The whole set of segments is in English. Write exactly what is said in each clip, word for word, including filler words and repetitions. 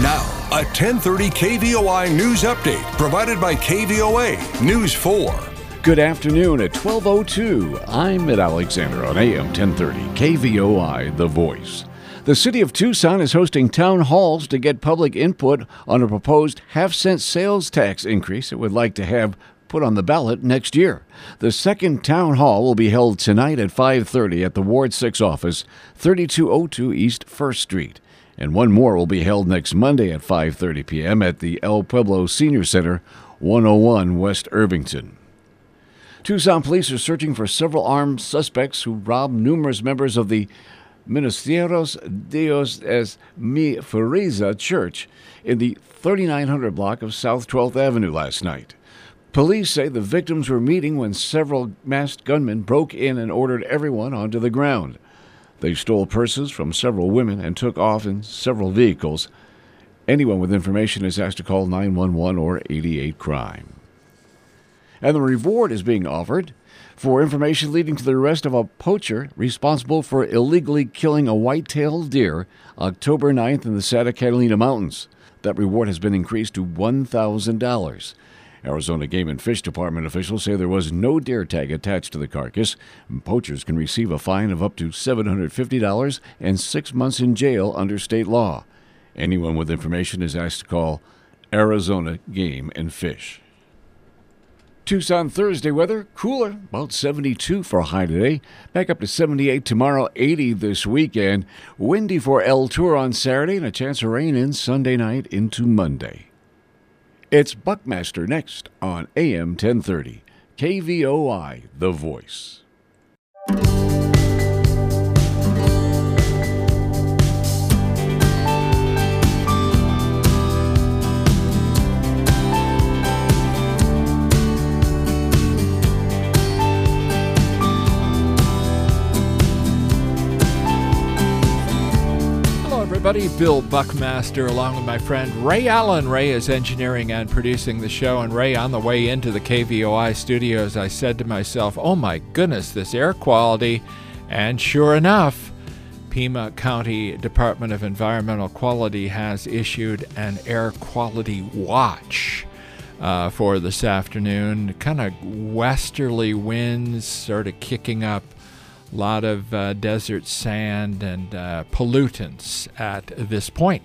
Now, a ten thirty K V O I news update provided by K V O A News four. Good afternoon at twelve oh two. I'm Ed Alexander on A M ten thirty K V O I, The Voice. The city of Tucson is hosting town halls to get public input on a proposed half-cent sales tax increase it would like to have put on the ballot next year. The second town hall will be held tonight at five thirty at the Ward six office, thirty-two oh two East First Street. And one more will be held next Monday at five thirty p.m. at the El Pueblo Senior Center, one oh one West Irvington. Tucson police are searching for several armed suspects who robbed numerous members of the Ministerios Dios es Mi Fuerza Church in the thirty-nine hundred block of South twelfth Avenue last night. Police say the victims were meeting when several masked gunmen broke in and ordered everyone onto the ground. They stole purses from several women and took off in several vehicles. Anyone with information is asked to call nine one one or eighty-eight crime. And the reward is being offered for information leading to the arrest of a poacher responsible for illegally killing a white-tailed deer October ninth in the Santa Catalina Mountains. That reward has been increased to one thousand dollars. Arizona Game and Fish Department officials say there was no deer tag attached to the carcass. Poachers can receive a fine of up to seven hundred fifty dollars and six months in jail under state law. Anyone with information is asked to call Arizona Game and Fish. Tucson Thursday weather, cooler, about seventy-two for a high today. Back up to seventy-eight tomorrow, eighty this weekend. Windy for El Tour on Saturday and a chance of rain in Sunday night into Monday. It's Buckmaster next on A M ten thirty. K V O I, The Voice. Everybody, Bill Buckmaster along with my friend Ray Allen. Ray is engineering and producing the show, and Ray, on the way into the K V O I studios, I said to myself, oh my goodness, this air quality. And sure enough, Pima County Department of Environmental Quality has issued an air quality watch uh, for this afternoon. Kind of westerly winds sort of kicking up. A lot of uh, desert sand and uh, pollutants at this point.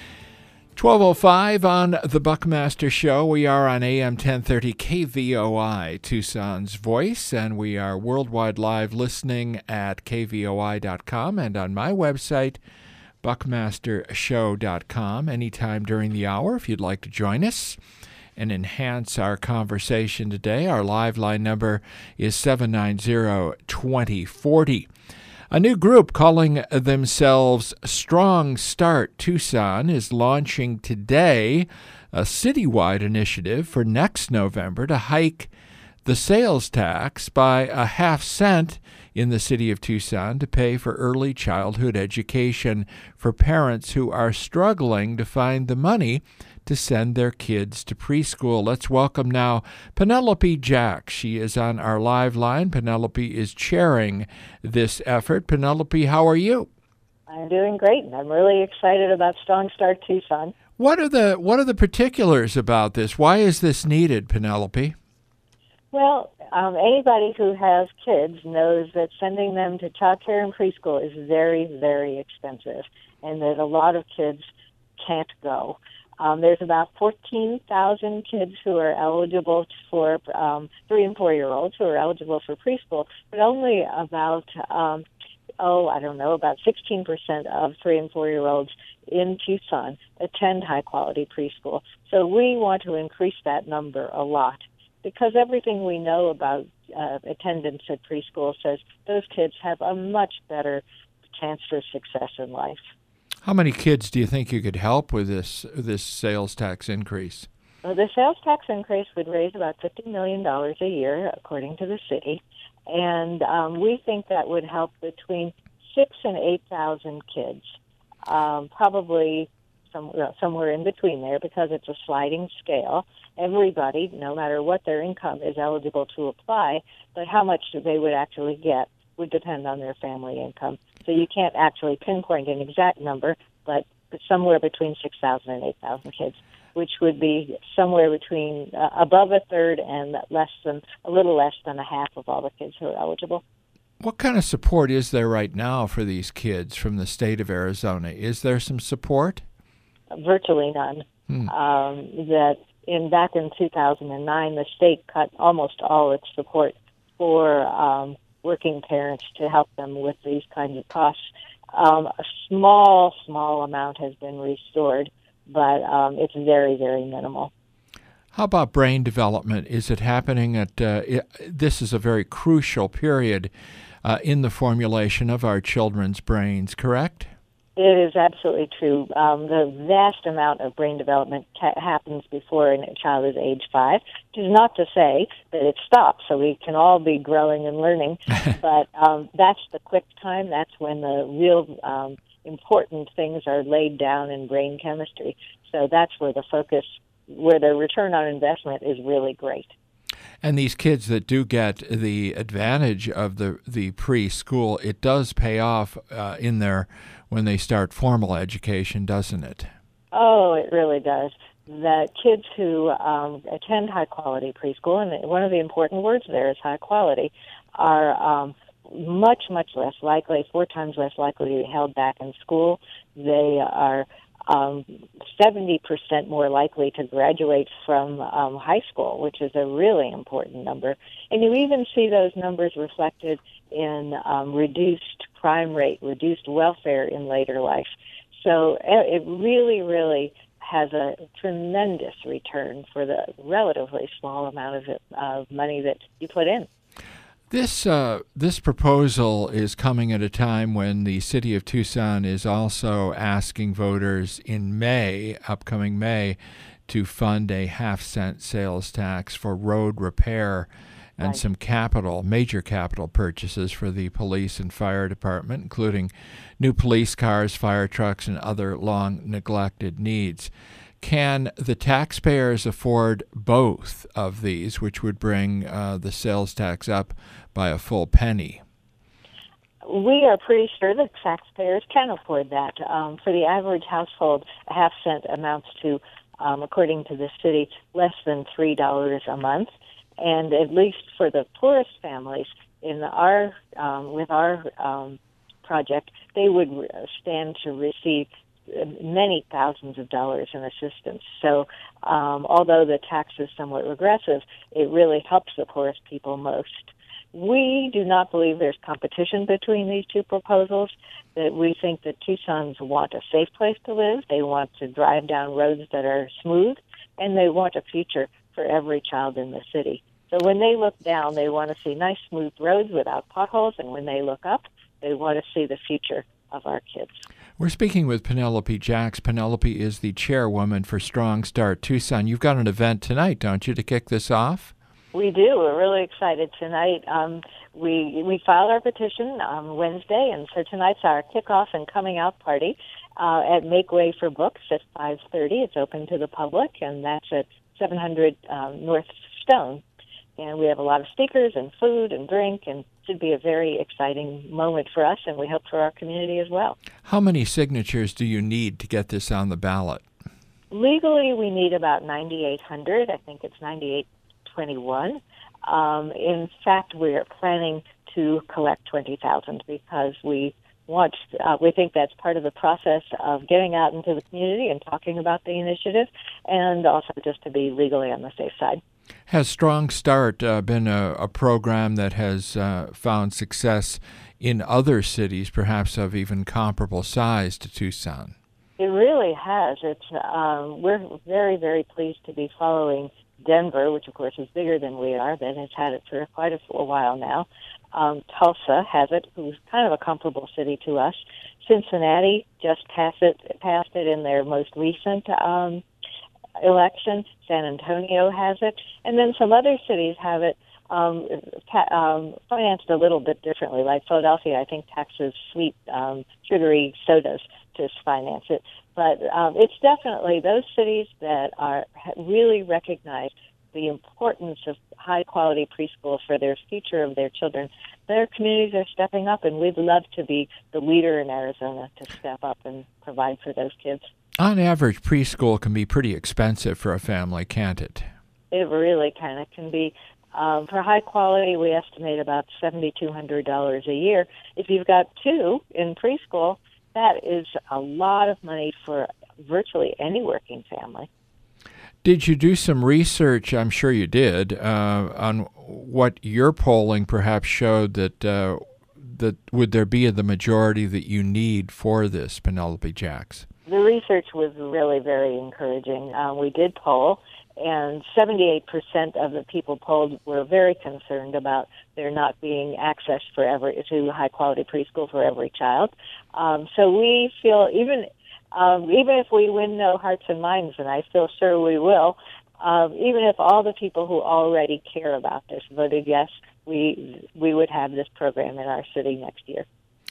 twelve oh five on the Buckmaster Show. We are on A M ten thirty K V O I, Tucson's Voice, and we are worldwide live listening at K V O I dot com and on my website, buckmaster show dot com, anytime during the hour if you'd like to join us and enhance our conversation today. Our live line number is seven nine zero, two zero four zero. A new group calling themselves Strong Start Tucson is launching today a citywide initiative for next November to hike the sales tax by a half cent in the city of Tucson to pay for early childhood education for parents who are struggling to find the money to send their kids to preschool. Let's welcome now Penelope Jack. She is on our live line. Penelope is chairing this effort. Penelope, how are you? I'm doing great, and I'm really excited about Strong Start Tucson. What are the what are the particulars about this? Why is this needed, Penelope? Well, um, anybody who has kids knows that sending them to childcare and preschool is very, very expensive, and that a lot of kids can't go. Um, there's about fourteen thousand kids who are eligible for um, three and four-year-olds who are eligible for preschool, but only about, um, oh, I don't know, about sixteen percent of three and four-year-olds in Tucson attend high-quality preschool. So we want to increase that number a lot because everything we know about uh, attendance at preschool says those kids have a much better chance for success in life. How many kids do you think you could help with this this sales tax increase? Well, the sales tax increase would raise about fifty million dollars a year, according to the city, and um, we think that would help between six and eight thousand kids, um, probably some, well, somewhere in between there, because it's a sliding scale. Everybody, no matter what their income, is eligible to apply, but how much they would actually get would depend on their family income. So you can't actually pinpoint an exact number, but somewhere between six thousand and eight thousand kids, which would be somewhere between uh, above a third and less than a little less than a half of all the kids who are eligible. What kind of support is there right now for these kids from the state of Arizona? Is there some support? Virtually none. Hmm. Um, that in back in two thousand nine, the state cut almost all its support for um, working parents to help them with these kinds of costs. Um, a small, small amount has been restored, but um, it's very, very minimal. How about brain development? Is it happening at, uh, it, this is a very crucial period uh, in the formulation of our children's brains, correct? It is absolutely true. Um, the vast amount of brain development ca- happens before a child is age five, which is not to say that it stops, so we can all be growing and learning, but um, that's the quick time. That's when the real um, important things are laid down in brain chemistry. So that's where the focus, where the return on investment is really great. And these kids that do get the advantage of the, the preschool, it does pay off uh, in their when they start formal education, doesn't it? Oh, it really does. The kids who um, attend high-quality preschool, and one of the important words there is high quality, are um, much, much less likely, four times less likely to be held back in school. They are um, seventy percent more likely to graduate from um, high school, which is a really important number. And you even see those numbers reflected in um, reduced crime rate, reduced welfare in later life. So it really, really has a tremendous return for the relatively small amount of, it, of money that you put in. This uh, this proposal is coming at a time when the city of Tucson is also asking voters in May, upcoming May, to fund a half-cent sales tax for road repair and right. some capital, major capital purchases for the police and fire department, including new police cars, fire trucks, and other long-neglected needs. Can the taxpayers afford both of these, which would bring uh, the sales tax up by a full penny? We are pretty sure that taxpayers can afford that. Um, for the average household, a half cent amounts to, um, according to the city, less than three dollars a month. And at least for the poorest families in our um, with our um, project, they would stand to receive many thousands of dollars in assistance. So um, although the tax is somewhat regressive, it really helps the poorest people most. We do not believe there's competition between these two proposals. That we think that Tucson's want a safe place to live. They want to drive down roads that are smooth, and they want a future for every child in the city. So when they look down, they want to see nice, smooth roads without potholes, and when they look up, they want to see the future of our kids. We're speaking with Penelope Jacks. Penelope is the chairwoman for Strong Start Tucson. You've got an event tonight, don't you, to kick this off? We do. We're really excited tonight. Um, we we filed our petition on Wednesday, and so tonight's our kickoff and coming out party uh, at Make Way for Books at five thirty. It's open to the public, and that's at seven hundred um, North Stone. And we have a lot of speakers and food and drink, and it should be a very exciting moment for us, and we hope for our community as well. How many signatures do you need to get this on the ballot? Legally, we need about ninety-eight hundred. I think it's ninety-eight twenty-one. Um, in fact, we are planning to collect twenty thousand because we want, uh, we think that's part of the process of getting out into the community and talking about the initiative, and also just to be legally on the safe side. Has Strong Start uh, been a, a program that has uh, found success in other cities, perhaps of even comparable size to Tucson? It really has. It's um, we're very, very pleased to be following Denver, which of course is bigger than we are, that has had it for quite a, a while now. Um, Tulsa has it, who's kind of a comparable city to us. Cincinnati just passed it, passed it in their most recent um, election. San Antonio has it, and then some other cities have it um, pa- um, financed a little bit differently. Like Philadelphia, I think taxes sweet um, sugary sodas to finance it. But um, it's definitely those cities that are really recognize the importance of high-quality preschool for their future of their children, their communities are stepping up, and we'd love to be the leader in Arizona to step up and provide for those kids. On average, preschool can be pretty expensive for a family, can't it? It really kind of can be. Um, for high quality, we estimate about seven thousand two hundred dollars a year. If you've got two in preschool, that is a lot of money for virtually any working family. Did you do some research, I'm sure you did, uh, on what your polling perhaps showed that uh, that would there be the majority that you need for this, Penelope Jacks? The research was really very encouraging. Uh, we did poll, and seventy-eight percent of the people polled were very concerned about there not being access for every, to high-quality preschool for every child. Um, so we feel, even um, even if we win no hearts and minds, and I feel sure we will, um, even if all the people who already care about this voted yes, we we would have this program in our city next year.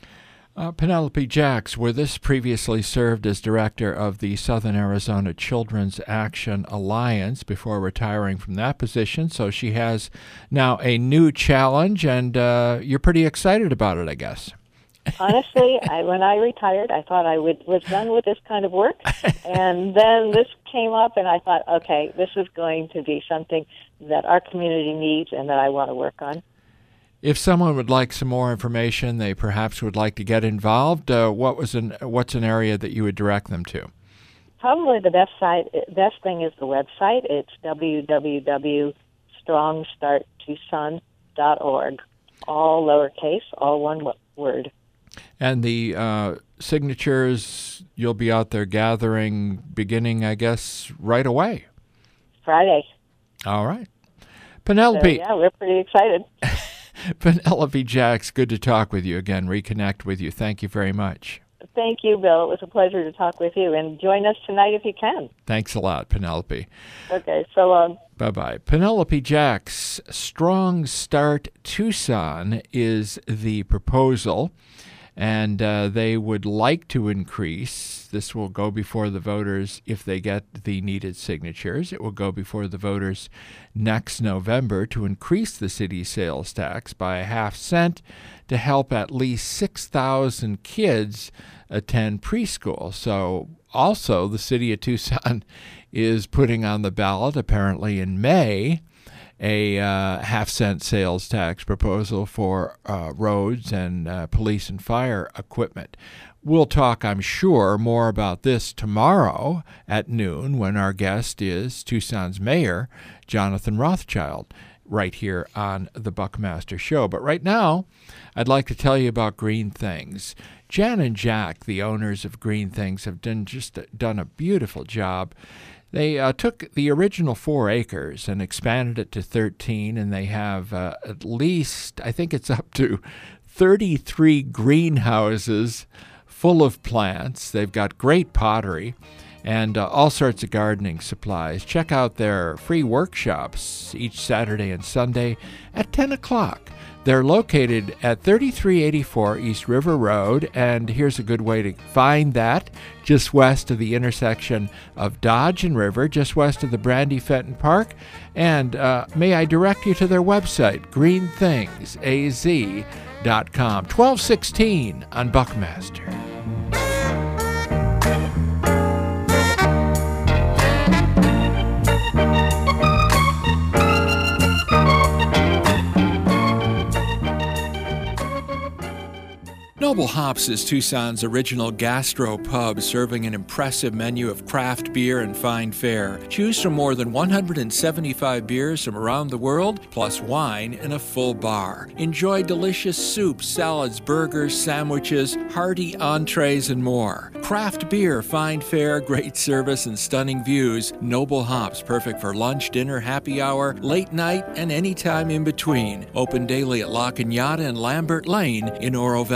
Uh, Penelope Jacks, where this previously served as director of the Southern Arizona Children's Action Alliance before retiring from that position, so she has now a new challenge, and uh, you're pretty excited about it, I guess. Honestly, I, when I retired, I thought I would, was done with this kind of work, and then this came up, and I thought, okay, this is going to be something that our community needs and that I want to work on. If someone would like some more information, they perhaps would like to get involved, uh, what was an what's an area that you would direct them to? Probably the best site, best thing is the website. It's w w w dot strong start tucson dot org, all lowercase, all one word. And the uh, signatures, you'll be out there gathering beginning, I guess, right away. Friday. All right. Penelope. So, yeah, we're pretty excited. Penelope Jacks, good to talk with you again, reconnect with you. Thank you very much. Thank you, Bill. It was a pleasure to talk with you. And join us tonight if you can. Thanks a lot, Penelope. Okay, so long. Bye-bye. Penelope Jacks, Strong Start Tucson is the proposal, and uh, they would like to increase. This will go before the voters if they get the needed signatures. It will go before the voters next November to increase the city sales tax by a half cent to help at least six thousand kids attend preschool. So also the city of Tucson is putting on the ballot, apparently in May, a uh, half-cent sales tax proposal for uh, roads and uh, police and fire equipment. We'll talk, I'm sure, more about this tomorrow at noon when our guest is Tucson's Mayor, Jonathan Rothschild, right here on the Buckmaster Show. But right now, I'd like to tell you about Green Things. Jan and Jack, the owners of Green Things, have done just done a beautiful job. They uh, took the original four acres and expanded it to thirteen, and they have uh, at least, I think it's up to thirty-three greenhouses full of plants. They've got great pottery and uh, all sorts of gardening supplies. Check out their free workshops each Saturday and Sunday at ten o'clock. They're located at thirty-three eighty-four East River Road, and here's a good way to find that, just west of the intersection of Dodge and River, just west of the Brandy Fenton Park. And uh, may I direct you to their website, green things a z dot com. twelve sixteen on Buckmaster. Noble Hops is Tucson's original gastro pub, serving an impressive menu of craft beer and fine fare. Choose from more than one hundred seventy-five beers from around the world, plus wine and a full bar. Enjoy delicious soups, salads, burgers, sandwiches, hearty entrees, and more. Craft beer, fine fare, great service, and stunning views. Noble Hops, perfect for lunch, dinner, happy hour, late night, and any time in between. Open daily at La Cañada and Lambert Lane in Oro Valley.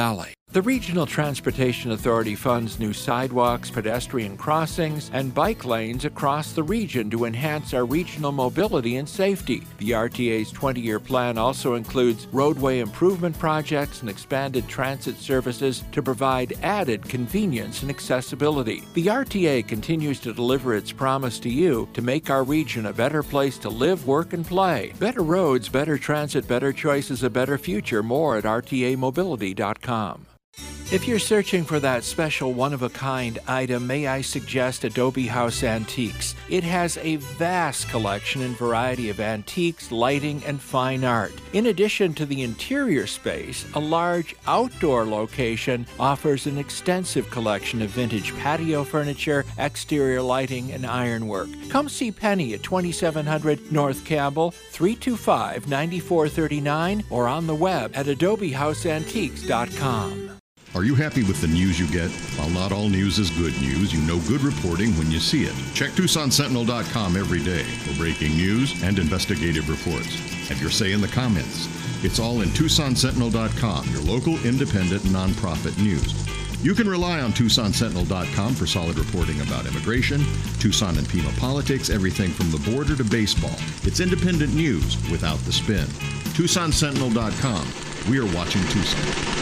The Regional Transportation Authority funds new sidewalks, pedestrian crossings, and bike lanes across the region to enhance our regional mobility and safety. The R T A's twenty-year plan also includes roadway improvement projects and expanded transit services to provide added convenience and accessibility. The R T A continues to deliver its promise to you to make our region a better place to live, work, and play. Better roads, better transit, better choices, a better future. More at R T A mobility dot com. If you're searching for that special one-of-a-kind item, may I suggest Adobe House Antiques. It has a vast collection and variety of antiques, lighting, and fine art. In addition to the interior space, a large outdoor location offers an extensive collection of vintage patio furniture, exterior lighting, and ironwork. Come see Penny at twenty-seven hundred North Campbell, three two five, nine four three nine, or on the web at adobe house antiques dot com. Are you happy with the news you get? While not all news is good news, you know good reporting when you see it. Check Tucson Sentinel dot com every day for breaking news and investigative reports. Have your say in the comments. It's all in Tucson Sentinel dot com, your local independent nonprofit news. You can rely on Tucson Sentinel dot com for solid reporting about immigration, Tucson and Pima politics, everything from the border to baseball. It's independent news without the spin. Tucson Sentinel dot com. We are watching Tucson.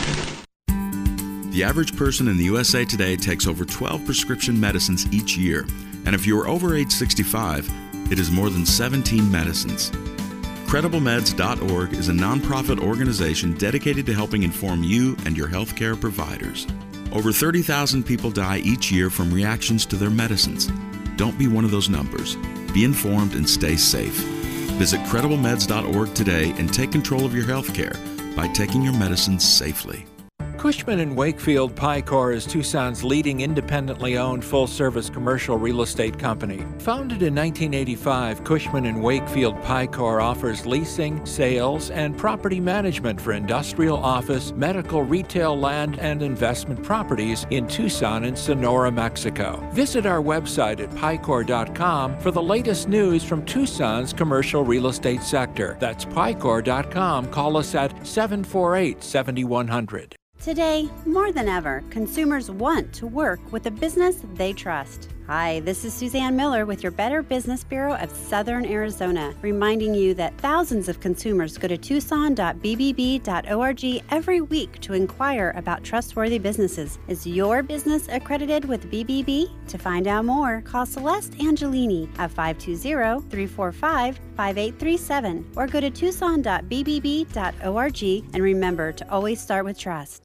The average person in the U S A today takes over twelve prescription medicines each year, and if you are over age sixty-five, it is more than seventeen medicines. Credible Meds dot org is a nonprofit organization dedicated to helping inform you and your healthcare providers. Over thirty thousand people die each year from reactions to their medicines. Don't be one of those numbers. Be informed and stay safe. Visit Credible Meds dot org today and take control of your healthcare by taking your medicines safely. Cushman and Wakefield Picor is Tucson's leading independently owned full-service commercial real estate company. Founded in nineteen eighty-five, Cushman and Wakefield Picor offers leasing, sales, and property management for industrial, office, medical, retail, land, and investment properties in Tucson and Sonora, Mexico. Visit our website at picor dot com for the latest news from Tucson's commercial real estate sector. That's picor dot com. Call us at seven four eight, seven one zero zero. Today, more than ever, consumers want to work with a business they trust. Hi, this is Suzanne Miller with your Better Business Bureau of Southern Arizona, reminding you that thousands of consumers go to tucson dot b b b dot org every week to inquire about trustworthy businesses. Is your business accredited with B B B? To find out more, call Celeste Angelini at five two zero, three four five, five eight three seven or go to tucson dot b b b dot org, and remember to always start with trust.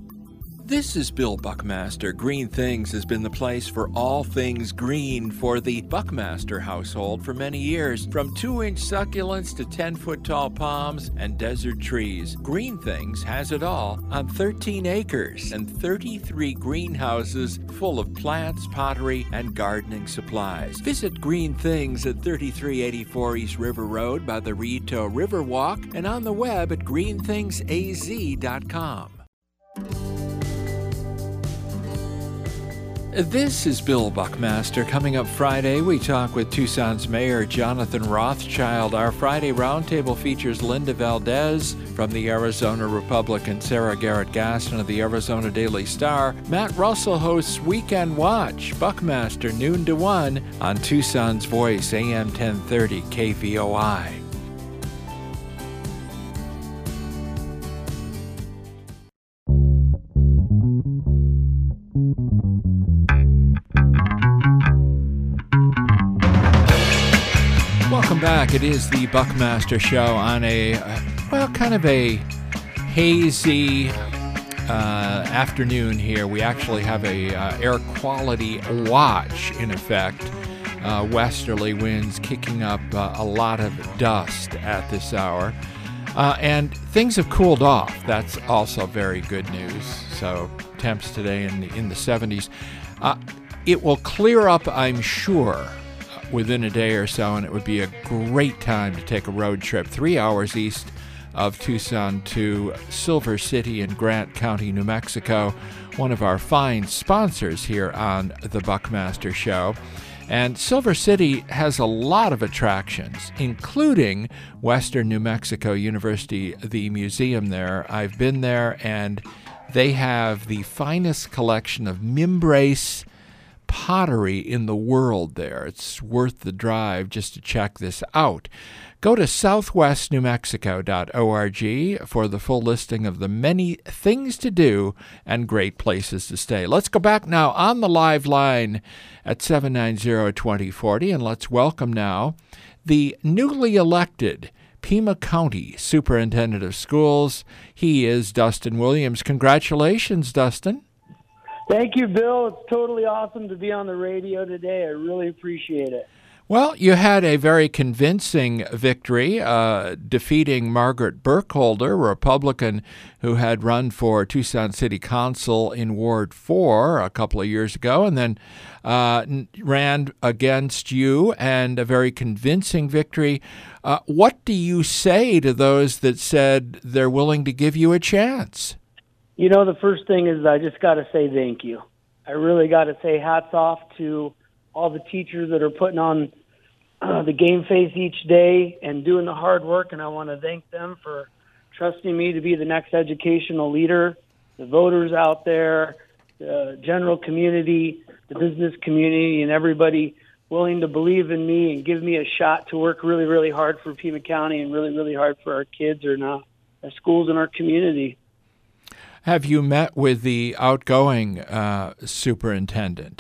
This is Bill Buckmaster. Green Things has been the place for all things green for the Buckmaster household for many years. From two-inch succulents to ten-foot-tall palms and desert trees, Green Things has it all on thirteen acres and thirty-three greenhouses full of plants, pottery, and gardening supplies. Visit Green Things at thirty-three eighty-four East River Road by the Rito Riverwalk and on the web at green things a z dot com. This is Bill Buckmaster. Coming up Friday, we talk with Tucson's Mayor Jonathan Rothschild. Our Friday Roundtable features Linda Valdez from the Arizona Republican, Sarah Garrett Gaston of the Arizona Daily Star. Matt Russell hosts Weekend Watch, Buckmaster, noon to one on Tucson's Voice, A M ten thirty K V O I. Welcome back. It is the Buckmaster Show on a, uh, well, kind of a hazy uh, afternoon here. We actually have a uh, air quality watch in effect. Uh, westerly winds kicking up uh, a lot of dust at this hour. Uh, and things have cooled off. That's also very good news. So temps today in the, in the seventies. Uh, it will clear up, I'm sure, within a day or so, and it would be a great time to take a road trip three hours east of Tucson to Silver City in Grant County, New Mexico, one of our fine sponsors here on the Buckmaster Show. And Silver City has a lot of attractions, including Western New Mexico University, the museum there. I've been there, and they have the finest collection of Mimbrace pottery in the world there. It's worth the drive just to check this out. Go to southwest new mexico dot org for the full listing of the many things to do and great places to stay. Let's go back now on the live line at seven nine zero, two zero four zero, and let's welcome now the newly elected Pima County Superintendent of Schools. He is Dustin Williams. Congratulations, Dustin. Thank you, Bill. It's totally awesome to be on the radio today. I really appreciate it. Well, you had a very convincing victory, uh, defeating Margaret Burkholder, a Republican who had run for Tucson City Council in Ward four a couple of years ago, and then uh, ran against you, and a very convincing victory. Uh, what do you say to those that said they're willing to give you a chance? You know, the first thing is I just got to say thank you. I really got to say hats off to all the teachers that are putting on uh, the game face each day and doing the hard work, and I want to thank them for trusting me to be the next educational leader, the voters out there, the general community, the business community, and everybody willing to believe in me and give me a shot to work really, really hard for Pima County and really, really hard for our kids and uh, our schools and our community. Have you met with the outgoing uh, superintendent?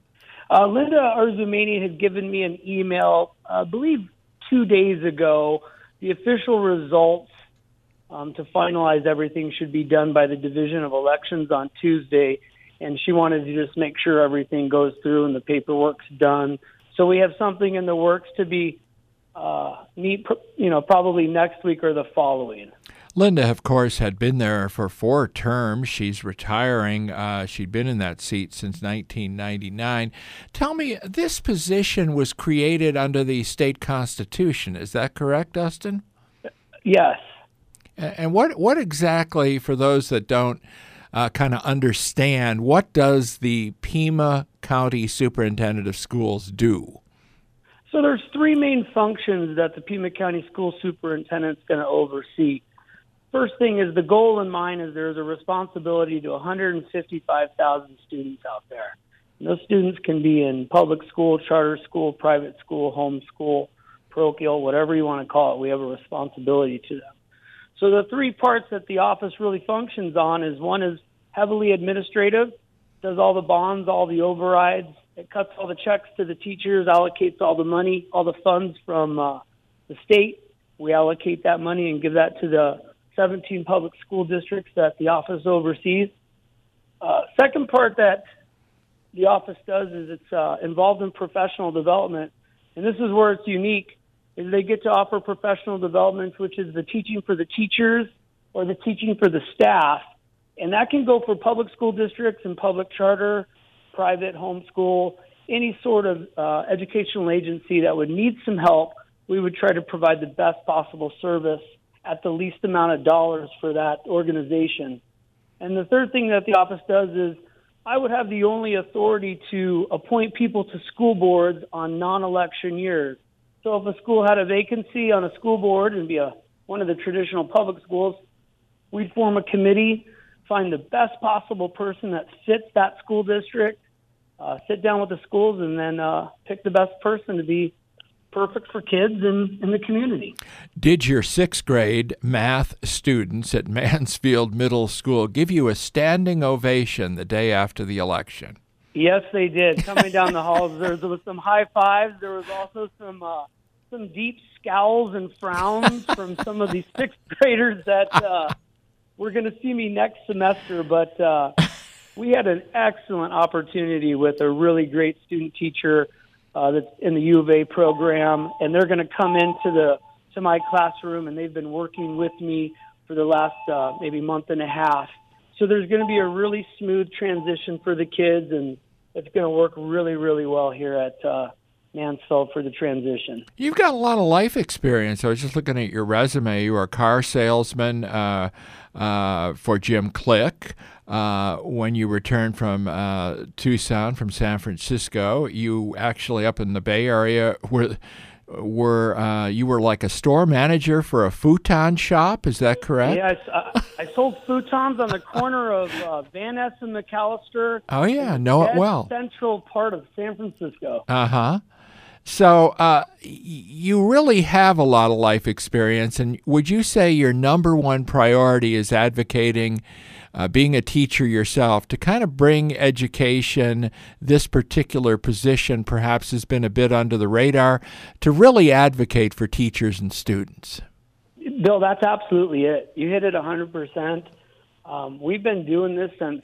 Uh, Linda Arzumani had given me an email, I believe two days ago. The official results um, to finalize everything should be done by the Division of Elections on Tuesday, and she wanted to just make sure everything goes through and the paperwork's done. So we have something in the works to be uh, meet, you know, probably next week or the following. Linda, of course, had been there for four terms. She's retiring. Uh, she'd been in that seat since nineteen ninety-nine. Tell me, this position was created under the state constitution. Is that correct, Dustin? Yes. And what what exactly, for those that don't uh, kind of understand, what does the Pima County Superintendent of Schools do? So there's three main functions that the Pima County School Superintendent is going to oversee. First thing is the goal in mind is there's a responsibility to one hundred fifty-five thousand students out there. And those students can be in public school, charter school, private school, home school, parochial, whatever you want to call it. We have a responsibility to them. So the three parts that the office really functions on is one is heavily administrative, does all the bonds, all the overrides. It cuts all the checks to the teachers, allocates all the money, all the funds from uh, the state. We allocate that money and give that to the seventeen public school districts that the office oversees. Uh, second part that the office does is it's uh, involved in professional development. And this is where it's unique, is they get to offer professional development, which is the teaching for the teachers or the teaching for the staff. And that can go for public school districts and public charter, private, homeschool, any sort of uh, educational agency that would need some help. We would try to provide the best possible service at the least amount of dollars for that organization. And the third thing that the office does is I would have the only authority to appoint people to school boards on non-election years. So if a school had a vacancy on a school board and be a one of the traditional public schools, we'd form a committee, find the best possible person that fits that school district, uh, sit down with the schools, and then uh, pick the best person to be perfect for kids in, in the community. Did your sixth grade math students at Mansfield Middle School give you a standing ovation the day after the election? Yes, they did. Coming down the halls, there was some high fives. There was also some uh, some deep scowls and frowns from some of these sixth graders that uh, were going to see me next semester. But uh, we had an excellent opportunity with a really great student teacher Uh, that's in the U of A program, and they're going to come into the to my classroom, and they've been working with me for the last uh, maybe month and a half. So there's going to be a really smooth transition for the kids, and it's going to work really, really well here at uh, Mansfield for the transition. You've got a lot of life experience. I was just looking at your resume. You were a car salesman uh, uh, for Jim Click. Uh, when you returned from uh, Tucson, from San Francisco, you actually up in the Bay Area were were uh, you were like a store manager for a futon shop. Is that correct? Yeah, I, I sold futons on the corner of uh, Van Ness and McAllister. Oh, yeah, know it well. Central part of San Francisco. Uh-huh. So uh, you really have a lot of life experience, and would you say your number one priority is advocating, uh, being a teacher yourself, to kind of bring education, this particular position perhaps has been a bit under the radar, to really advocate for teachers and students? Bill, that's absolutely it. You hit it one hundred percent. Um, we've been doing this since,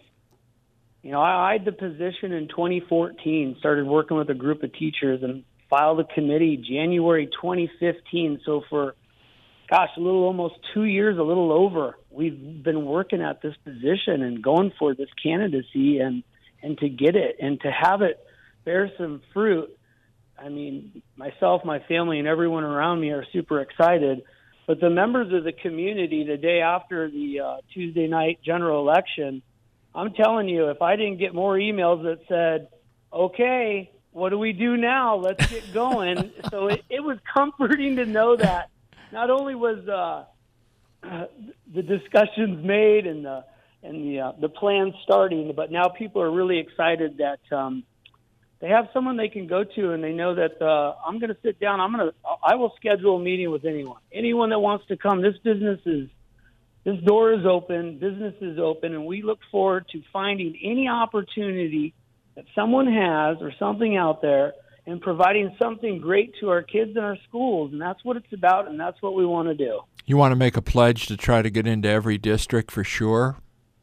you know, I, I had the position in twenty fourteen, started working with a group of teachers, and filed a committee January twenty fifteen. So for, gosh, a little almost two years, a little over, we've been working at this position and going for this candidacy and, and to get it and to have it bear some fruit. I mean, myself, my family, and everyone around me are super excited. But the members of the community, the day after the uh, Tuesday night general election, I'm telling you, if I didn't get more emails that said, okay, what do we do now? Let's get going. So it, it was comforting to know that not only was uh, uh, the discussions made and the and the uh, the plan starting, but now people are really excited that um, they have someone they can go to, and they know that uh, I'm going to sit down. I'm going to I will schedule a meeting with anyone, anyone that wants to come. This business is this door is open, business is open, and we look forward to finding any opportunity that someone has or something out there and providing something great to our kids and our schools. And that's what it's about, and that's what we want to do. You want to make a pledge to try to get into every district for sure?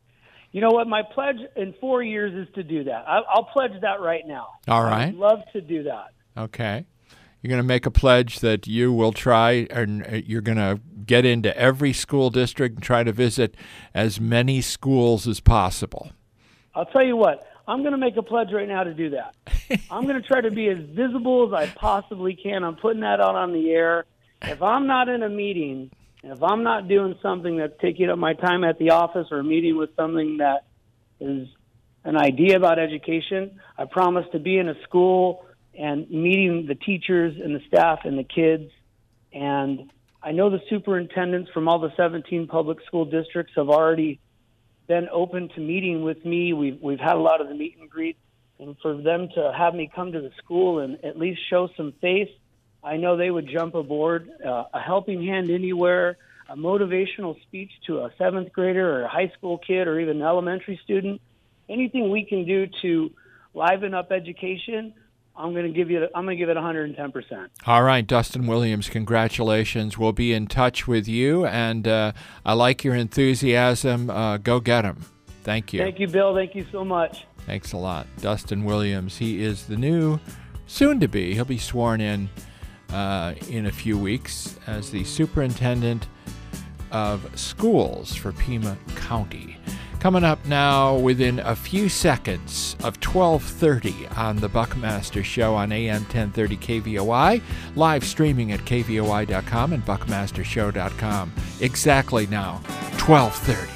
You know what? My pledge in four years is to do that. I, I'll pledge that right now. All right. I'd love to do that. Okay. You're going to make a pledge that you will try, and you're going to get into every school district and try to visit as many schools as possible. I'll tell you what. I'm going to make a pledge right now to do that. I'm going to try to be as visible as I possibly can. I'm putting that out on the air. If I'm not in a meeting, if I'm not doing something that's taking up my time at the office or a meeting with something that is an idea about education, I promise to be in a school and meeting the teachers and the staff and the kids. And I know the superintendents from all the seventeen public school districts have already been open to meeting with me. We've we've had a lot of the meet and greet, and for them to have me come to the school and at least show some face, I know they would jump aboard. Uh, a helping hand anywhere, a motivational speech to a seventh grader or a high school kid or even an elementary student, anything we can do to liven up education, I'm going to give you. I'm going to give it one hundred ten percent. All right, Dustin Williams, congratulations. We'll be in touch with you, and uh, I like your enthusiasm. Uh, go get them. Thank you. Thank you, Bill. Thank you so much. Thanks a lot. Dustin Williams, he is the new, soon-to-be, he'll be sworn in uh, in a few weeks as the superintendent of schools for Pima County. Coming up now within a few seconds of twelve thirty on the Buckmaster Show on A M ten thirty K V O I, live streaming at K V O I dot com and buckmaster show dot com. Exactly now, twelve thirty.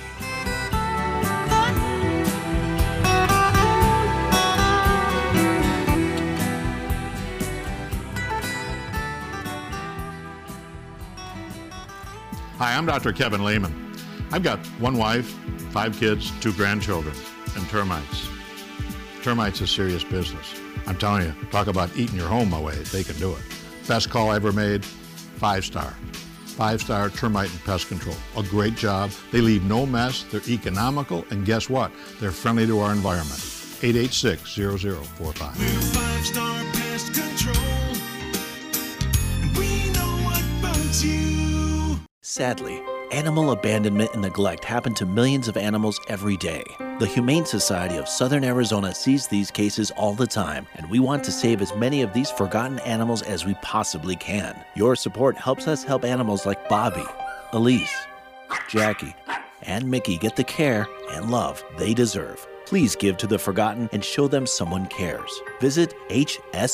Hi, I'm Doctor Kevin Lehman. I've got one wife, five kids, two grandchildren, and termites. Termites is serious business. I'm telling you, talk about eating your home away. They can do it. Best call ever made, five star. Five star termite and pest control. A great job. They leave no mess. They're economical. And guess what? They're friendly to our environment. eight eight six, zero zero four five. We're five star pest control. And we know about you. Sadly, animal abandonment and neglect happen to millions of animals every day. The Humane Society of Southern Arizona sees these cases all the time, and we want to save as many of these forgotten animals as we possibly can. Your support helps us help animals like Bobby, Elise, Jackie, and Mickey get the care and love they deserve. Please give to the forgotten and show them someone cares. Visit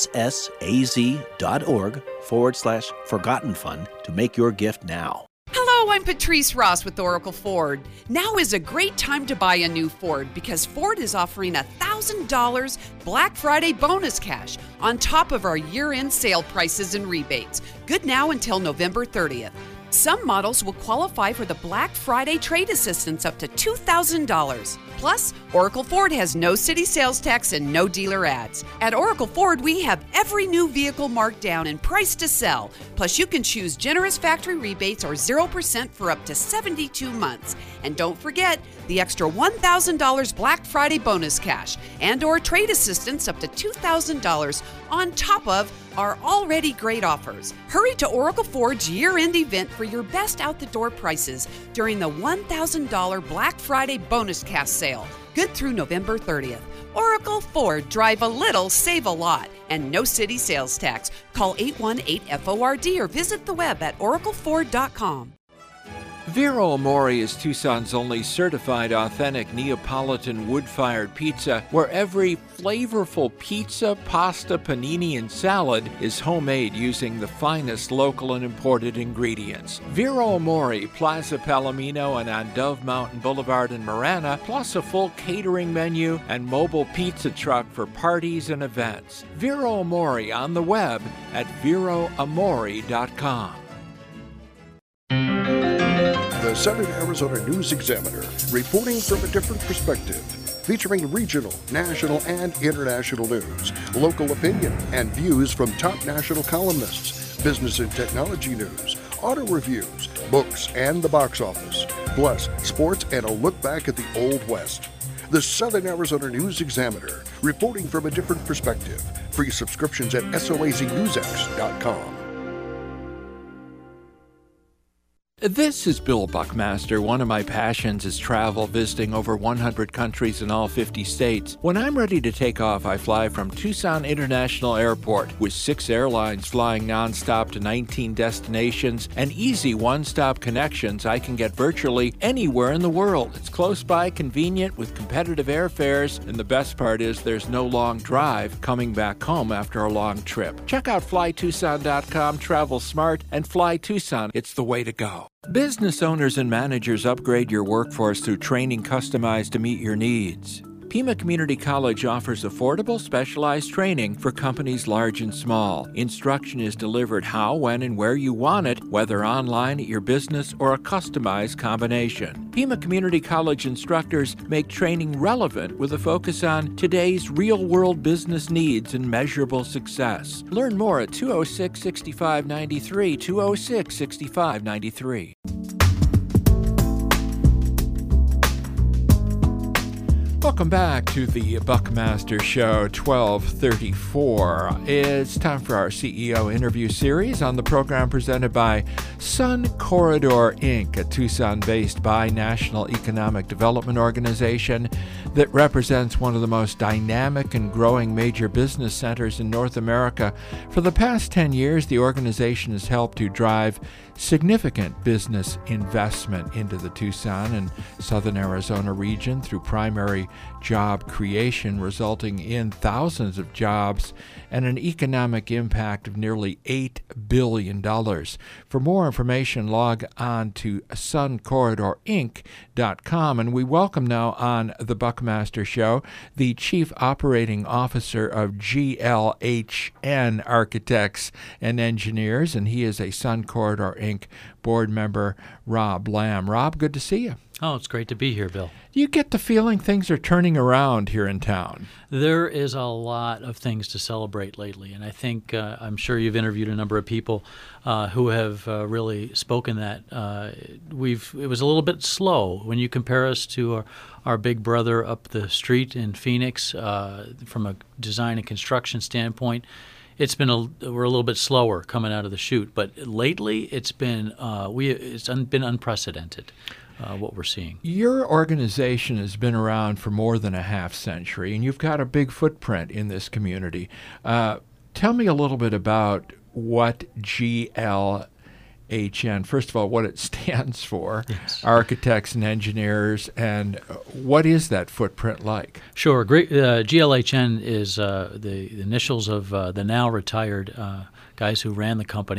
hssaz.org forward slash forgotten fund to make your gift now. Hello, Hello, I'm Patrice Ross with Oracle Ford. Now is a great time to buy a new Ford because Ford is offering one thousand dollars Black Friday bonus cash on top of our year-end sale prices and rebates. Good now until November thirtieth. Some models will qualify for the Black Friday trade assistance up to two thousand dollars. Plus, Oracle Ford has no city sales tax and no dealer ads. At Oracle Ford, we have every new vehicle marked down and priced to sell. Plus, you can choose generous factory rebates or zero percent for up to seventy-two months. And don't forget the extra one thousand dollars Black Friday bonus cash and or trade assistance up to two thousand dollars on top of our already great offers. Hurry to Oracle Ford's year-end event for your best out-the-door prices during the one thousand dollars Black Friday bonus cash sale. Good through November thirtieth. Oracle Ford, drive a little, save a lot, and no city sales tax. Call eight one eight F O R D or visit the web at oracle ford dot com. Vero Amore is Tucson's only certified authentic Neapolitan wood-fired pizza, where every flavorful pizza, pasta, panini, and salad is homemade using the finest local and imported ingredients. Vero Amore, Plaza Palomino and on Dove Mountain Boulevard in Marana, plus a full catering menu and mobile pizza truck for parties and events. Vero Amore on the web at vero amore dot com. The Southern Arizona News Examiner, reporting from a different perspective, featuring regional, national, and international news, local opinion, and views from top national columnists, business and technology news, auto reviews, books, and the box office, plus sports and a look back at the Old West. The Southern Arizona News Examiner, reporting from a different perspective. Free subscriptions at S O A Z news x dot com. This is Bill Buckmaster. One of my passions is travel, visiting over one hundred countries in all fifty states. When I'm ready to take off, I fly from Tucson International Airport with six airlines flying nonstop to nineteen destinations and easy one-stop connections. I can get virtually anywhere in the world. It's close by, convenient, with competitive airfares, and the best part is there's no long drive coming back home after a long trip. Check out fly tucson dot com, travel smart, and Fly Tucson. It's the way to go. Business owners and managers, upgrade your workforce through training customized to meet your needs. Pima Community College offers affordable, specialized training for companies large and small. Instruction is delivered how, when, and where you want it, whether online at your business or a customized combination. Pima Community College instructors make training relevant with a focus on today's real-world business needs and measurable success. Learn more at two oh six, six five nine three, two oh six, six five nine three. Welcome back to the Buckmaster Show, twelve thirty-four. It's time for our C E O interview series on the program presented by Sun Corridor Incorporated, a Tucson-based binational economic development organization that represents one of the most dynamic and growing major business centers in North America. For the past ten years, the organization has helped to drive significant business investment into the Tucson and Southern Arizona region through primary job creation, resulting in thousands of jobs and an economic impact of nearly eight billion dollars. For more information, log on to sun corridor inc dot com. And we welcome now on the Buckmaster Show the Chief Operating Officer of G L H N Architects and Engineers, and he is a Sun Corridor Incorporated board member, Rob Lamb. Rob, good to see you. Oh, it's great to be here, Bill. You get the feeling things are turning around here in town. There is a lot of things to celebrate lately, and I think uh, I'm sure you've interviewed a number of people uh, who have uh, really spoken that. Uh, we've it was a little bit slow when you compare us to our, our big brother up the street in Phoenix uh, from a design and construction standpoint. It's been a we're a little bit slower coming out of the chute, but lately it's been uh, we it's un, been unprecedented. Uh, what we're seeing. Your organization has been around for more than a half century, and you've got a big footprint in this community. Uh, tell me a little bit about what G L H N, first of all, what it stands for, yes. Architects and Engineers, and what is that footprint like? Sure. Great. Uh, G L H N is uh, the, the initials of uh, the now retired uh, guys who ran the company.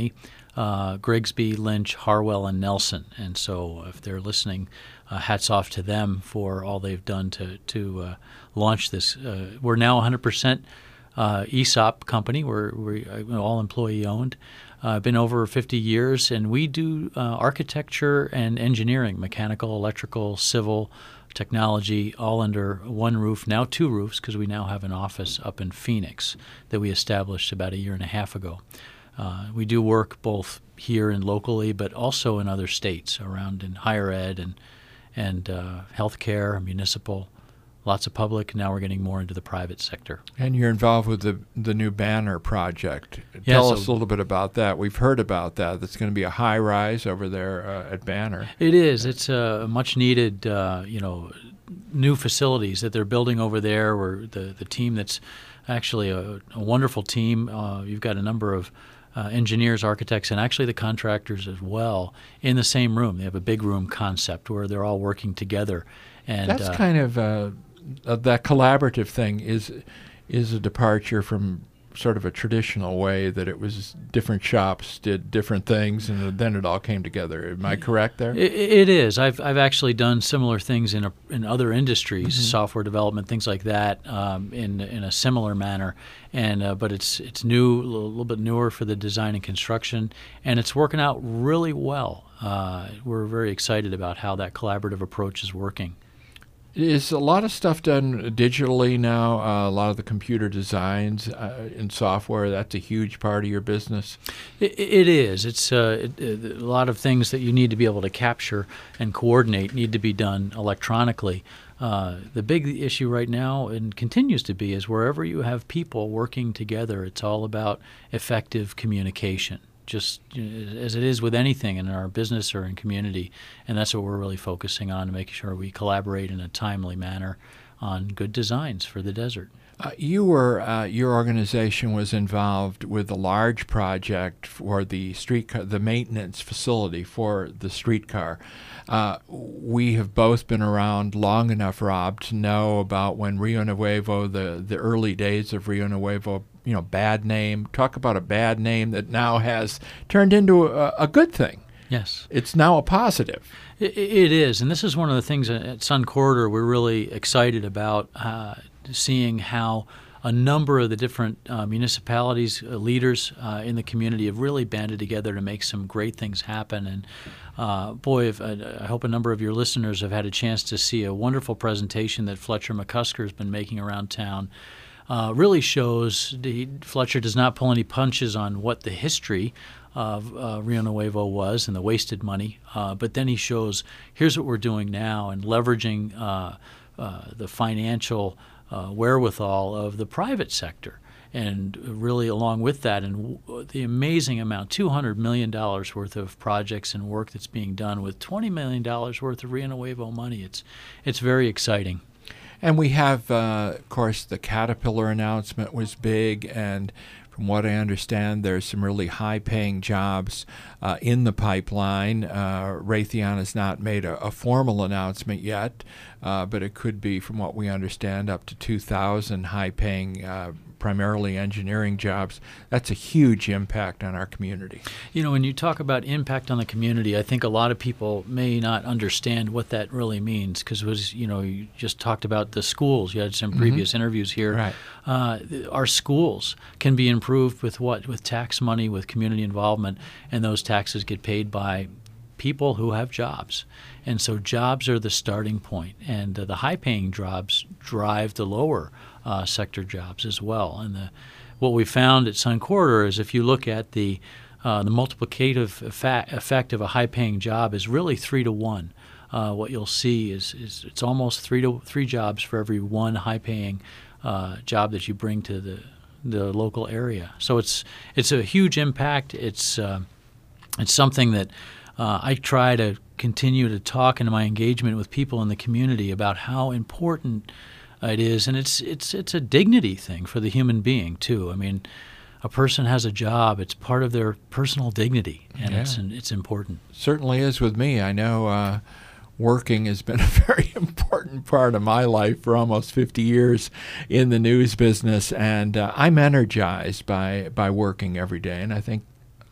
uh, Grigsby, Lynch, Harwell, and Nelson. And so if they're listening, uh, hats off to them for all they've done to, to uh, launch this. Uh, we're now one hundred percent uh, E S O P company. We're, we're all employee-owned. Uh, been over fifty years, and we do uh, architecture and engineering, mechanical, electrical, civil, technology, all under one roof, now two roofs, because we now have an office up in Phoenix that we established about a year and a half ago. Uh, we do work both here and locally, but also in other states around in higher ed and, and uh, healthcare, municipal, lots of public. Now we're getting more into the private sector. And you're involved with the the new Banner project. Yeah, Tell so us a little bit about that. We've heard about that. That's going to be a high rise over there uh, at Banner. It is. It's a much needed, uh, you know, new facilities that they're building over there. Where the the team that's actually a, a wonderful team. Uh, you've got a number of uh, engineers, architects, and actually the contractors as well in the same room. They have a big room concept where they're all working together. And That's uh, kind of uh, uh, that collaborative thing is is a departure from sort of a traditional way that it was different shops did different things and then it all came together. Am I correct there? It, it is. I've I've actually done similar things in a, in other industries, Mm-hmm. software development, things like that, um, in in a similar manner. And uh, but it's it's new, a little, little bit newer for the design and construction, and it's working out really well. Uh, we're very excited about how that collaborative approach is working. Is a lot of stuff done digitally now? Uh, a lot of the computer designs uh, in software, that's a huge part of your business? It, it is. It's uh, it, it, a lot of things that you need to be able to capture and coordinate need to be done electronically. Uh, the big issue right now, and continues to be, is wherever you have people working together, it's all about effective communication. Just you know, as it is with anything in our business or in community, and that's what we're really focusing on, making sure we collaborate in a timely manner on good designs for the desert. Uh, you were, uh, your organization was involved with a large project for the streetcar, the maintenance facility for the streetcar. Uh, we have both been around long enough, Rob, to know about when Rio Nuevo, the, the early days of Rio Nuevo, you know, bad name. Talk about a bad name that now has turned into a, a good thing. Yes. It's now a positive. It, it is, and this is one of the things at Sun Corridor we're really excited about, uh, seeing how a number of the different uh, municipalities, uh, leaders uh, in the community have really banded together to make some great things happen. And uh, boy, if, uh, I hope a number of your listeners have had a chance to see a wonderful presentation that Fletcher McCusker has been making around town. Uh, really shows the, Fletcher does not pull any punches on what the history of uh, Rio Nuevo was and the wasted money, uh, but then he shows here's what we're doing now and leveraging uh, uh, the financial uh, wherewithal of the private sector. And really along with that, and w- the amazing amount, two hundred million dollars worth of projects and work that's being done with twenty million dollars worth of Rio Nuevo money. It's, it's very exciting. And we have, uh, of course, the Caterpillar announcement was big, and from what I understand, there's some really high-paying jobs uh, in the pipeline. Uh, Raytheon has not made a, a formal announcement yet, uh, but it could be, from what we understand, up to two thousand high-paying, uh, primarily engineering jobs. That's a huge impact on our community. You know, when you talk about impact on the community, I think a lot of people may not understand what that really means, because it was, you know, you just talked about the schools. You had some previous Mm-hmm. interviews here. Right. Uh, our schools can be improved with what? With tax money, with community involvement, and those taxes get paid by people who have jobs. And so jobs are the starting point, and uh, the high-paying jobs drive the lower uh, sector jobs as well. And the, what we found at Sun Corridor is if you look at the uh, the multiplicative effect, effect of a high-paying job is really three to one. Uh, what you'll see is, is it's almost three to three jobs for every one high-paying uh, job that you bring to the the local area. So it's it's a huge impact. It's uh, it's something that uh, I try to continue to talk in my engagement with people in the community about how important it is, and it's it's it's a dignity thing for the human being too. I mean, a person has a job; it's part of their personal dignity, and Yeah. it's it's important. Certainly is with me. I know uh, working has been a very important part of my life for almost fifty years in the news business, and uh, I'm energized by by working every day, and I think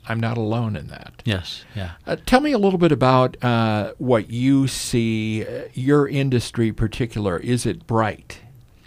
I'm not alone in that. Yes, yeah. Uh, tell me a little bit about uh, what you see, uh, your industry particular. Is it bright?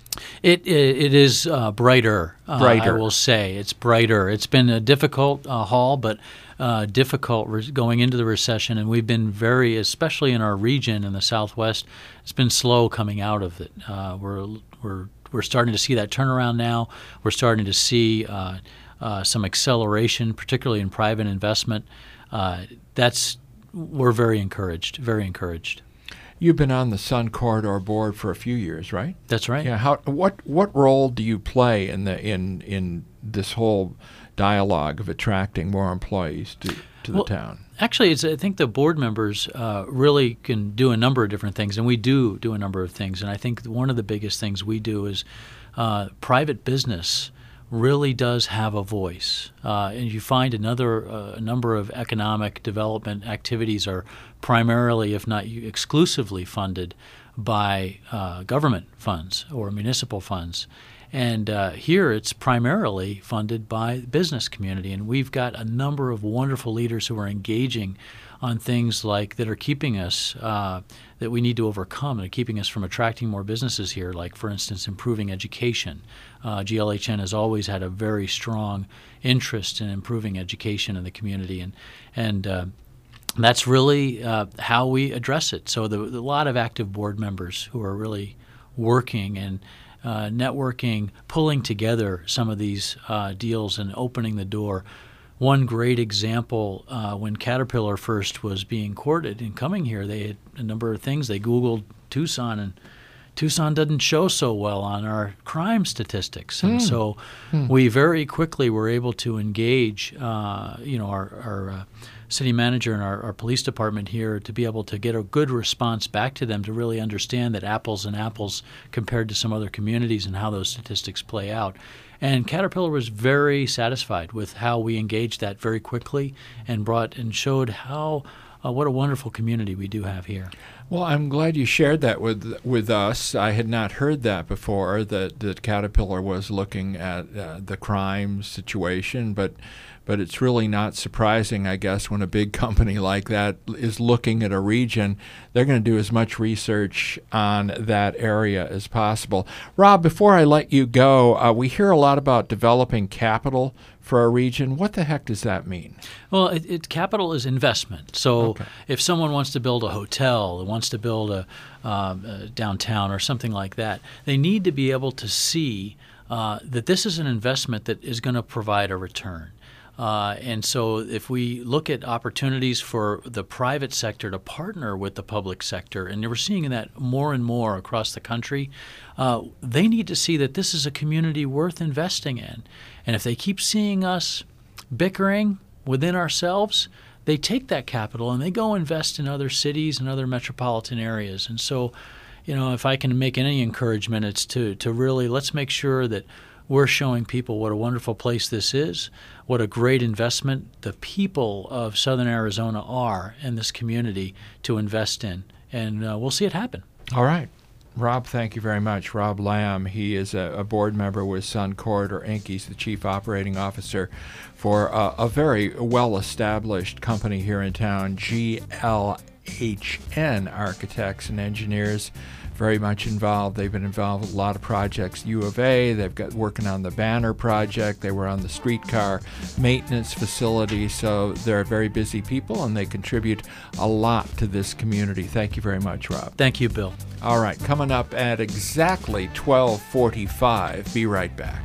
It it, it is uh, brighter, uh, Brighter. I will say. It's brighter. It's been a difficult uh, haul, but uh, difficult re- going into the recession, and we've been very, especially in our region in the Southwest, it's been slow coming out of it. Uh, we're we're we're starting to see that turnaround now. We're starting to see uh, uh, some acceleration, particularly in private investment. Uh, that's we're very encouraged, very encouraged. You've been on the Sun Corridor board for a few years, right? That's right. Yeah. How what what role do you play in the in in this whole dialogue of attracting more employees to, to the well, town? Actually, it's, I think the board members uh, really can do a number of different things, and we do do a number of things. And I think one of the biggest things we do is uh, private business really does have a voice. Uh, and you find another uh, a number of economic development activities are primarily, if not exclusively, funded by uh, government funds or municipal funds. And uh, here it's primarily funded by the business community. And we've got a number of wonderful leaders who are engaging on things like that are keeping us, uh, that we need to overcome and are keeping us from attracting more businesses here, like, for instance, improving education. Uh, G L H N has always had a very strong interest in improving education in the community, and and uh, that's really uh, how we address it. So the, the, a lot of active board members who are really working and uh, networking, pulling together some of these uh, deals and opening the door. One great example, uh, when Caterpillar first was being courted and coming here, they had a number of things. They Googled Tucson, and Tucson doesn't show so well on our crime statistics. And Mm. so Mm. we very quickly were able to engage, uh, you know, our, our uh, city manager and our, our police department here to be able to get a good response back to them to really understand that apples and apples compared to some other communities and how those statistics play out. And Caterpillar was very satisfied with how we engaged that very quickly and brought and showed how uh, what a wonderful community we do have here. Well, I'm glad you shared that with with us. I had not heard that before, that, that Caterpillar was looking at uh, the crime situation, but but it's really not surprising, I guess, when a big company like that is looking at a region. They're going to do as much research on that area as possible. Rob, before I let you go, uh, we hear a lot about developing capital for a region. What the heck does that mean? Well, it, it, capital is investment. So Okay. if someone wants to build a hotel, wants to build a, um, a downtown or something like that, they need to be able to see uh, that this is an investment that is going to provide a return. Uh, and so if we look at opportunities for the private sector to partner with the public sector, and we're seeing that more and more across the country, uh, they need to see that this is a community worth investing in. And if they keep seeing us bickering within ourselves, they take that capital and they go invest in other cities and other metropolitan areas. And so, you know, if I can make any encouragement, it's to, to really let's make sure that we're showing people what a wonderful place this is, what a great investment the people of Southern Arizona are in this community to invest in. And uh, we'll see it happen. All right. Rob, thank you very much. Rob Lamb, he is a, a board member with Sun Corridor, Incorporated. He's the chief operating officer for uh, a very well-established company here in town, G L H N Architects and Engineers. Very much involved. They've been involved with a lot of projects. U of A, they've got working on the Banner project. They were on the streetcar maintenance facility. So they're very busy people, and they contribute a lot to this community. Thank you very much, Rob. Thank you, Bill. All right, coming up at exactly twelve forty-five. Be right back.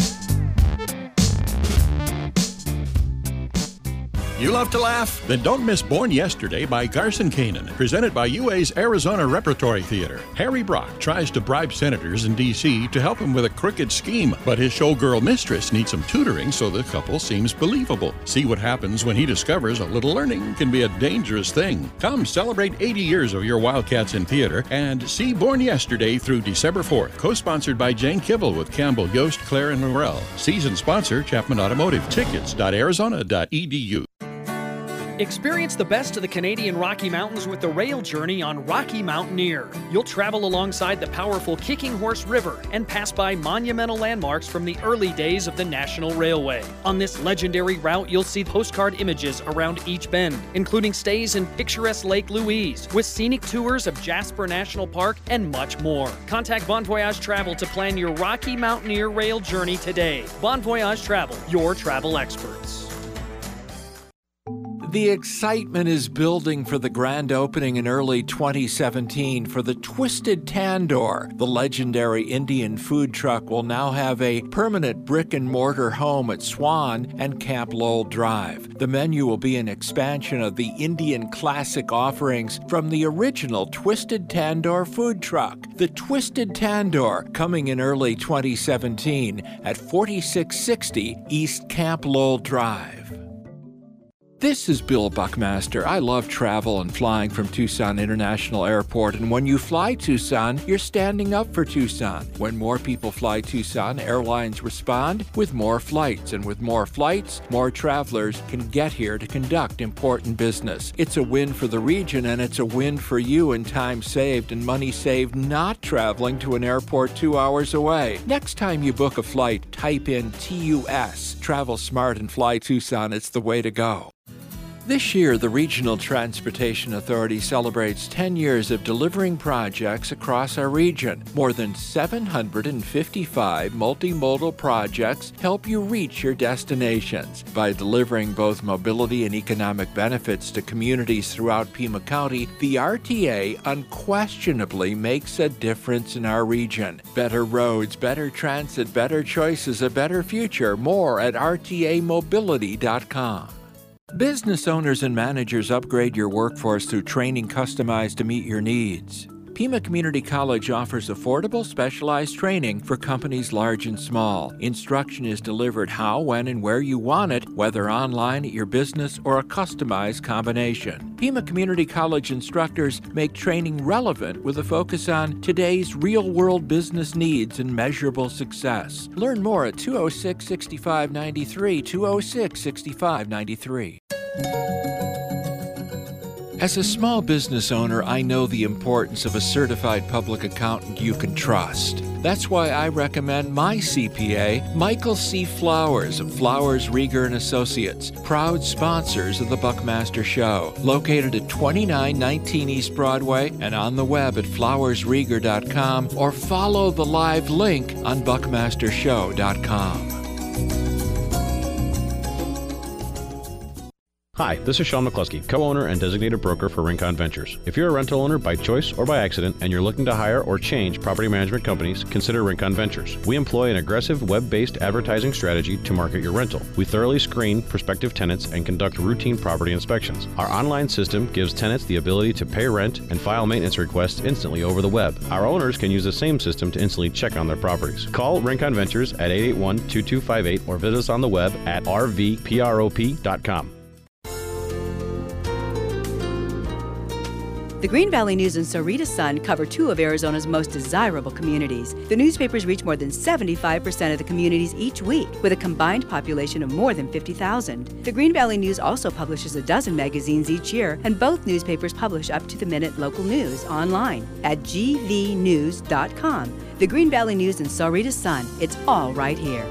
You love to laugh? Then don't miss Born Yesterday by Garson Kanin, presented by U A's Arizona Repertory Theater. Harry Brock tries to bribe senators in D C to help him with a crooked scheme, but his showgirl mistress needs some tutoring so the couple seems believable. See what happens when he discovers a little learning can be a dangerous thing. Come celebrate eighty years of your Wildcats in theater and see Born Yesterday through December fourth. Co-sponsored by Jane Kibble with Campbell, Yost, Claire, and Laurel. Season sponsor, Chapman Automotive. Tickets dot arizona dot e d u. Experience the best of the Canadian Rocky Mountains with the rail journey on Rocky Mountaineer. You'll travel alongside the powerful Kicking Horse River and pass by monumental landmarks from the early days of the National Railway. On this legendary route, you'll see postcard images around each bend, including stays in picturesque Lake Louise, with scenic tours of Jasper National Park and much more. Contact Bon Voyage Travel to plan your Rocky Mountaineer rail journey today. Bon Voyage Travel, your travel experts. The excitement is building for the grand opening in early twenty seventeen for the Twisted Tandoor. The legendary Indian food truck will now have a permanent brick-and-mortar home at Swan and Camp Lowell Drive. The menu will be an expansion of the Indian classic offerings from the original Twisted Tandoor food truck. The Twisted Tandoor, coming in early twenty seventeen at forty-six sixty East Camp Lowell Drive. This is Bill Buckmaster. I love travel and flying from Tucson International Airport, and when you fly Tucson, you're standing up for Tucson. When more people fly Tucson, airlines respond with more flights, and with more flights, more travelers can get here to conduct important business. It's a win for the region, and it's a win for you in time saved and money saved not traveling to an airport two hours away. Next time you book a flight, type in T U S. Travel smart and fly Tucson. It's the way to go. This year, the Regional Transportation Authority celebrates ten years of delivering projects across our region. More than seven hundred fifty-five multimodal projects help you reach your destinations. By delivering both mobility and economic benefits to communities throughout Pima County, the R T A unquestionably makes a difference in our region. Better roads, better transit, better choices, a better future. More at R T A mobility dot com. Business owners and managers, upgrade your workforce through training customized to meet your needs. Pima Community College offers affordable, specialized training for companies large and small. Instruction is delivered how, when, and where you want it, whether online at your business or a customized combination. Pima Community College instructors make training relevant with a focus on today's real-world business needs and measurable success. Learn more at two oh six, six five nine three, two oh six, six five nine three. As a small business owner, I know the importance of a certified public accountant you can trust. That's why I recommend my C P A, Michael C. Flowers of Flowers, Rieger and Associates, proud sponsors of the Buckmaster Show. Located at twenty-nine nineteen East Broadway and on the web at flowers rieger dot com, or follow the live link on buckmaster show dot com. Hi, this is Sean McCluskey, co-owner and designated broker for Rincon Ventures. If you're a rental owner by choice or by accident and you're looking to hire or change property management companies, consider Rincon Ventures. We employ an aggressive web-based advertising strategy to market your rental. We thoroughly screen prospective tenants and conduct routine property inspections. Our online system gives tenants the ability to pay rent and file maintenance requests instantly over the web. Our owners can use the same system to instantly check on their properties. Call Rincon Ventures at eight eight one, two two five eight or visit us on the web at r v prop dot com. The Green Valley News and Sahuarita Sun cover two of Arizona's most desirable communities. The newspapers reach more than seventy-five percent of the communities each week, with a combined population of more than fifty thousand. The Green Valley News also publishes a dozen magazines each year, and both newspapers publish up-to-the-minute local news online at g v news dot com. The Green Valley News and Sahuarita Sun, it's all right here.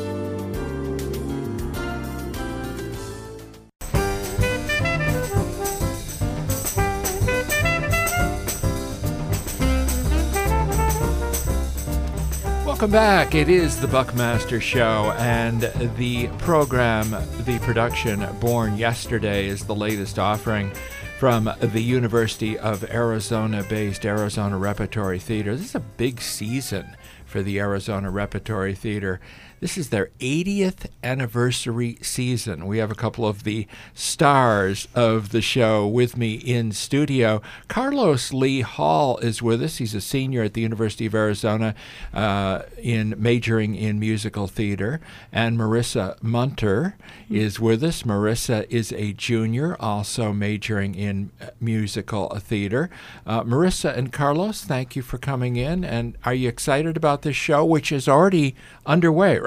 Welcome back. It is the Buckmaster Show, and the program, the production Born Yesterday, is the latest offering from the University of Arizona-based Arizona Repertory Theater. This is a big season for the Arizona Repertory Theater. This is their eightieth anniversary season. We have a couple of the stars of the show with me in studio. Carlos Lee Hall is with us. He's a senior at the University of Arizona, uh, in majoring in musical theater. And Marissa Munter is with us. Marissa is a junior, also majoring in musical theater. Uh, Marissa and Carlos, thank you for coming in. And are you excited about this show, which is already underway, right?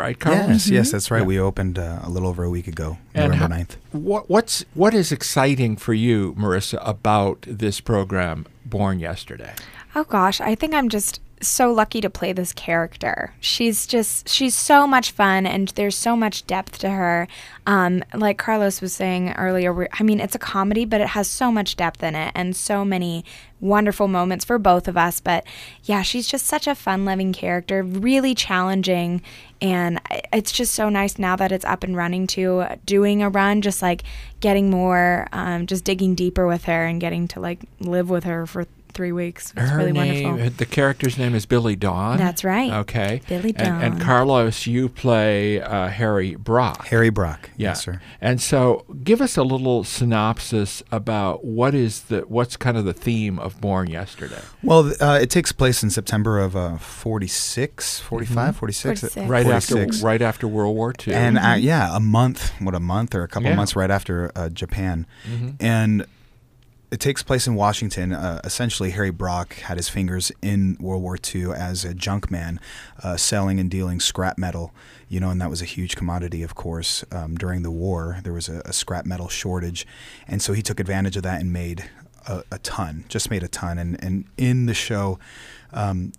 right, Carlos? Yes, Mm-hmm. yes, that's right. Yeah. We opened uh, a little over a week ago, And November how- ninth. What, what's, what is exciting for you, Marissa, about this program, Born Yesterday? Oh gosh, I think I'm just so lucky to play this character. She's just she's so much fun, and there's so much depth to her. Um, like Carlos was saying earlier, we're, I mean, it's a comedy, but it has so much depth in it and so many wonderful moments for both of us. But yeah, she's just such a fun-loving character, really challenging, and I- it's just so nice now that it's up and running too. Doing a run, just like getting more, um, just digging deeper with her and getting to like live with her for three weeks. It's Her really name, wonderful. the character's name is Billy Dawn. That's right. Okay. Billy And, and Dawn. Carlos, you play uh, Harry Brock. Harry Brock, Yeah. yes, sir. And so, give us a little synopsis about what is the what's kind of the theme of Born Yesterday. Well, uh, it takes place in September of uh, forty-six, forty-five, Mhm. forty-six, forty-six. Right forty-six. after right after World War Two. And uh, yeah, a month, what a month or a couple Yeah. of months right after uh, Japan. Mhm. And it takes place in Washington. Uh, essentially, Harry Brock had his fingers in World War Two as a junk man, uh, selling and dealing scrap metal. You know, and that was a huge commodity, of course. Um, during the war, there was a, a scrap metal shortage, and so he took advantage of that and made a, a ton. Just made a ton. And and in the show. Um,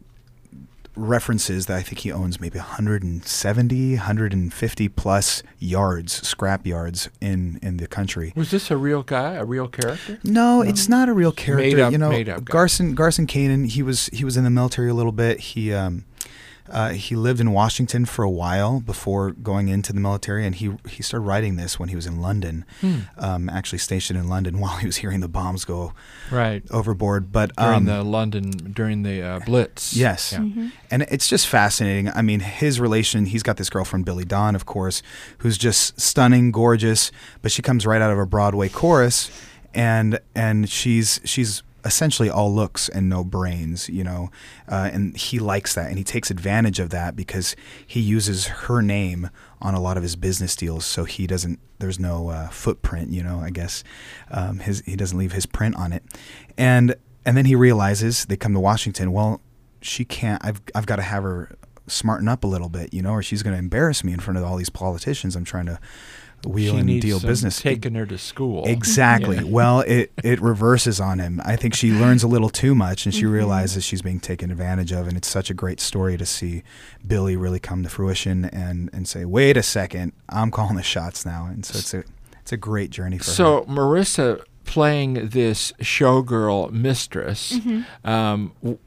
references that I think he owns maybe one hundred seventy, one hundred fifty plus yards, scrap yards in, in the country. Was this a real guy, a real character? No, it's not a real character. Made up, you know, made up guy. Garson Garson Kanin, he was he was in the military a little bit. He um uh, he lived in Washington for a while before going into the military, and he he started writing this when he was in London, Hmm. um, actually stationed in London while he was hearing the bombs go Right. overboard. But During um, the London, during the uh, Blitz. Yes. Yeah. Mm-hmm. And it's just fascinating. I mean, his relation, he's got this girlfriend, Billy Dawn, of course, who's just stunning, gorgeous, but she comes right out of a Broadway chorus, and and she's she's essentially all looks and no brains, you know, uh, and he likes that, and he takes advantage of that because he uses her name on a lot of his business deals, so he doesn't, there's no uh, footprint, you know, I guess, um, his he doesn't leave his print on it, and and then he realizes, they come to Washington, well, she can't, I've I've got to have her smarten up a little bit, you know, or she's going to embarrass me in front of all these politicians I'm trying to wheel She and needs deal some business. taking her to school. Exactly. Yeah. Well, it, it reverses on him. I think she learns a little too much, and she Mhm. realizes she's being taken advantage of, and it's such a great story to see Billy really come to fruition and, and say, wait a second, I'm calling the shots now. And so it's a it's a great journey for her. So Marissa playing this showgirl mistress, Mhm. um, w-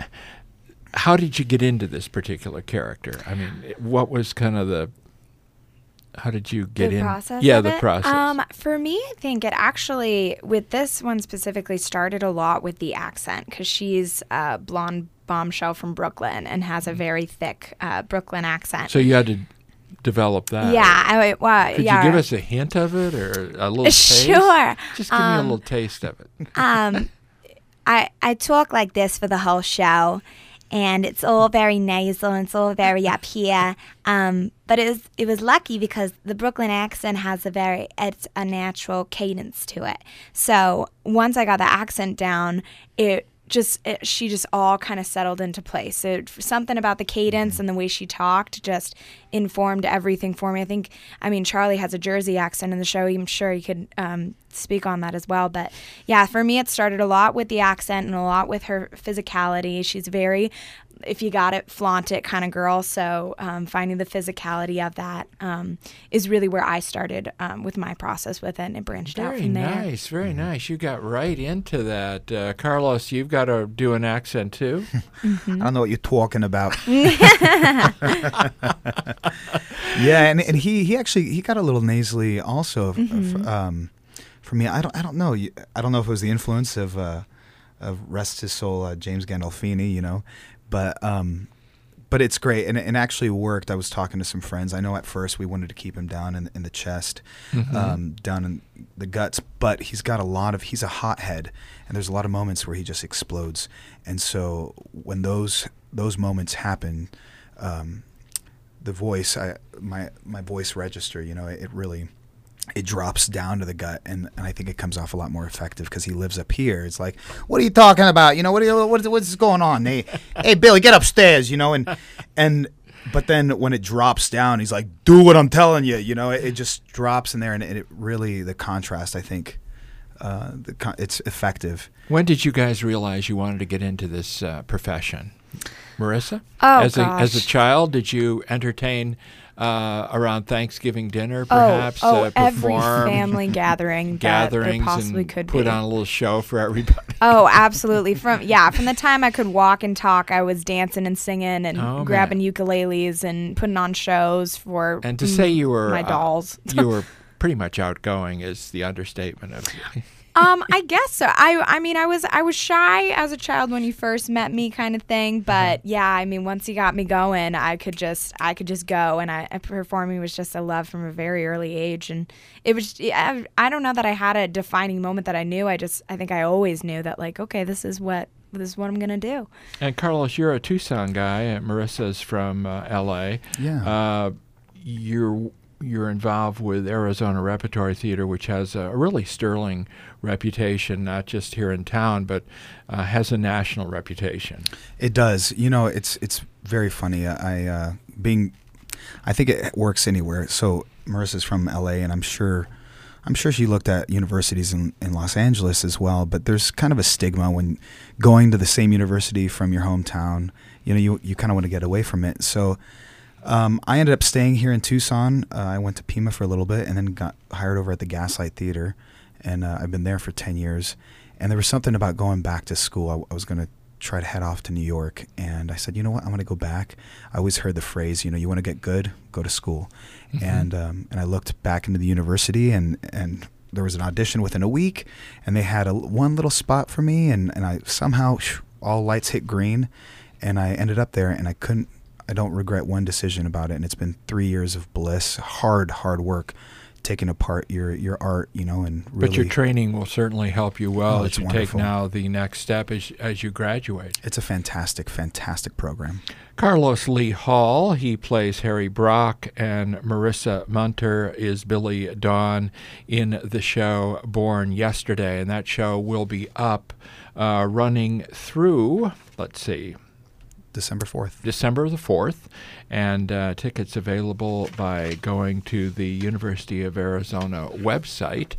how did you get into this particular character? I mean, what was kind of the how did you get the in? process yeah, of the it? process. Um, for me, I think it actually, with this one specifically, started a lot with the accent because she's a blonde bombshell from Brooklyn and has a very thick uh, Brooklyn accent. so you had to develop that. Yeah, I, well, Could yeah. you give us a hint of it or a little taste? Sure. Just give me a Um, little taste of it. um, I I talk like this for the whole show, and it's all very nasal and it's all very up here. Um, but it was it was lucky because the Brooklyn accent has a very it's a natural cadence to it. So once I got the accent down, it just it, she just all kind of settled into place. It, something about the cadence and the way she talked just informed everything for me. I think, I mean, Charlie has a Jersey accent in the show. I'm sure he could um, speak on that as well. But yeah, for me, it started a lot with the accent and a lot with her physicality. She's very, if you got it, flaunt it kind of girl. So um, finding the physicality of that um, is really where I started um, with my process with it, and it branched out Very from there. nice, very nice. You got right into that. Uh, Carlos, you've got to do an accent too. I don't know what you're talking about. Yeah, and, and he, he actually he got a little nasally also of, Mhm. of, um, for me. I don't I don't know. You- I don't know if it was the influence of uh, of rest his soul uh, James Gandolfini, you know, but um, but it's great and it actually worked. I was talking to some friends. I know at first we wanted to keep him down in, in the chest, Mhm. um, down in the guts, but he's got a lot of he's a hothead, and there's a lot of moments where he just explodes. And so when those those moments happen, um, the voice, I my my voice register, you know, it, it really it drops down to the gut, and, and I think it comes off a lot more effective because he lives up here. It's like, what are you talking about? You know, what are you, what, what's going on? Hey, hey, Billy, get upstairs. You know, and and but then when it drops down, he's like, "Do what I'm telling you." You know, it, it just drops in there, and it, it really the contrast. I think uh, the con- it's effective. When did you guys realize you wanted to get into this uh, profession, Marissa? Oh, as gosh. a as a child, did you entertain uh, around Thanksgiving dinner, perhaps? Oh, oh uh, every perform family gathering that there gatherings possibly and could put be. on a little show for everybody. Oh, absolutely. From yeah, from the time I could walk and talk, I was dancing and singing and Oh, grabbing ukuleles and putting on shows for And to say you were my uh, dolls. you were pretty much outgoing is the understatement of you. Um, I guess so. I I mean, I was I was shy as a child when you first met me, kind of thing. But yeah, I mean, once you got me going, I could just I could just go, and I, I performing was just a love from a very early age, and it was. I, I don't know that I had a defining moment that I knew. I just I think I always knew that, like, okay, this is what this is what I'm gonna do. And Carlos, you're a Tucson guy. And Marissa's from uh, L A. Yeah. Uh, you're you're involved with Arizona Repertory Theater, which has a really sterling reputation, not just here in town, but uh, has a national reputation. It does. You know, it's it's very funny. I uh, being, I think it works anywhere. So Marissa's from L A, and I'm sure, I'm sure she looked at universities in, in Los Angeles as well. But there's kind of a stigma when going to the same university from your hometown. You know, you you kind of want to get away from it. So. Um, I ended up staying here in Tucson. Uh, I went to Pima for a little bit and then got hired over at the Gaslight Theater. And uh, I've been there for ten years. And there was something about going back to school. I, I was going to try to head off to New York. And I said, you know what, I'm going to go back. I always heard the phrase, you know, you want to get good, go to school. Mm-hmm. And um, and I looked back into the university, and, and there was an audition within a week. And they had a, one little spot for me. And, and I somehow, shoo, all lights hit green. And I ended up there, and I couldn't. I don't regret one decision about it, and it's been three years of bliss, hard, hard work, taking apart your, your art, you know, and really. But your training will certainly help you well Oh, as it's you wonderful. take now the next step as as you graduate. It's a fantastic, fantastic program. Carlos Lee Hall, he plays Harry Brock, and Marissa Munter is Billy Dawn in the show Born Yesterday, and that show will be up, uh, running through, let's see, December fourth. December the fourth, and uh, tickets available by going to the University of Arizona website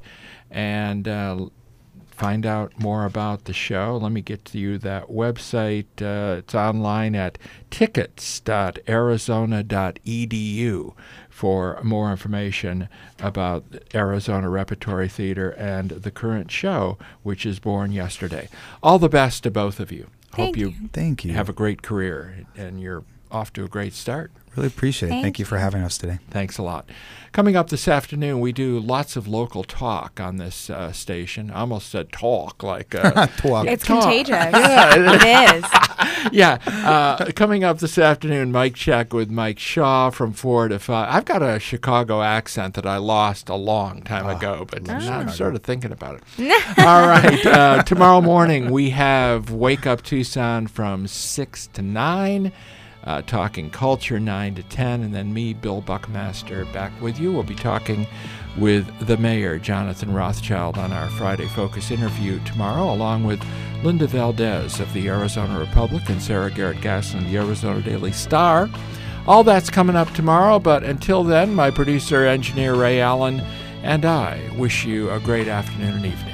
and uh, find out more about the show. Let me get to you that website. Uh, it's online at tickets dot arizona dot e d u for more information about Arizona Repertory Theater and the current show, which is Born Yesterday. All the best to both of you. Thank Hope you, you. Thank you. have a great career, and you're off to a great start. Really appreciate it. Thank Thank you for having us today. Thanks a lot. Coming up this afternoon, we do lots of local talk on this uh, station. I almost said talk, like uh, Talk. It's talk. contagious. Yeah, It is. yeah. Uh, coming up this afternoon, Mike Check with Mike Shaw from four to five. I've got a Chicago accent that I lost a long time ago, but now I'm sort of thinking about it. All right. Uh, tomorrow morning, we have Wake Up Tucson from six to nine. Uh, talking culture, nine to ten, and then me, Bill Buckmaster, back with you. We'll be talking with the mayor, Jonathan Rothschild, on our Friday Focus interview tomorrow, along with Linda Valdez of the Arizona Republic and Sarah Garrett Gaslin, the Arizona Daily Star. All that's coming up tomorrow, but until then, my producer, engineer Ray Allen, and I wish you a great afternoon and evening.